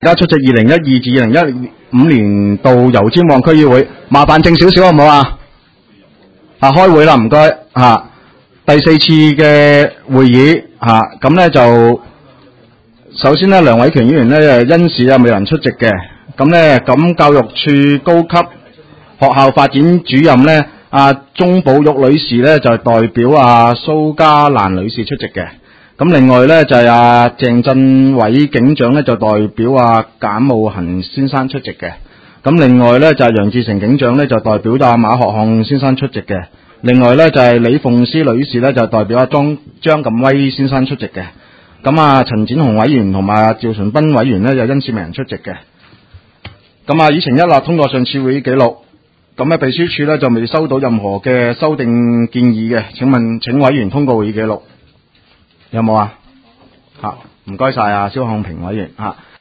而家出席2012至2015年度油尖旺區議會，麻煩靜少少好唔好啊？開會啦，唔該第4次嘅會議咁咧就首先咧，梁偉權議員咧因事未能出席嘅，咁教育處高級學校發展主任咧鍾寶玉女士咧就代表蘇嘉蘭女士出席嘅。咁另外咧就係鄭振偉警長咧就代表簡慕恒先生出席嘅。咁另外咧就係楊志成警長咧就代表馬學漢先生出席嘅。另外咧就係李鳳詩女士咧就代表張錦威先生出席嘅。咁陳展雄委員同埋趙純斌委員咧就因事未能出席嘅。咁議程一啦，通過上次會議記錄。咁秘書處咧就未收到任何嘅修訂建議嘅，請委員通過會議記錄。有冇啊？唔該晒蕭漢平委員